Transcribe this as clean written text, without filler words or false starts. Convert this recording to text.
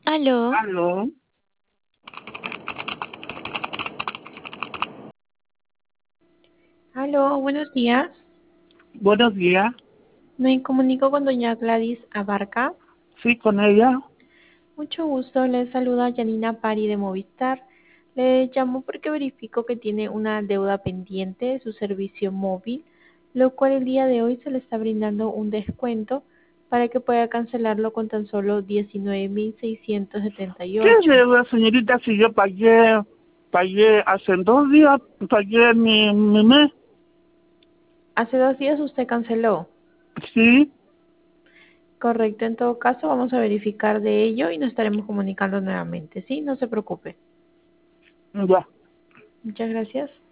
Aló, Aló, Aló, buenos días. buenos días. Me comunico con doña Gladys Abarca. Sí, con ella. Mucho gusto, le saluda Janina Pari de Movistar. Le llamo porque verifico que tiene una deuda pendiente de su servicio móvil, lo cual el día de hoy se le está brindando un descuento para que pueda cancelarlo con tan solo 19.678. ¿Qué deuda, señorita, si yo pagué hace 2 días, pagué mi mes? Hace 2 días usted canceló. Sí, Correcto, en todo caso vamos a verificar de ello y nos estaremos comunicando nuevamente, ¿sí? No se preocupe. ya. Muchas gracias.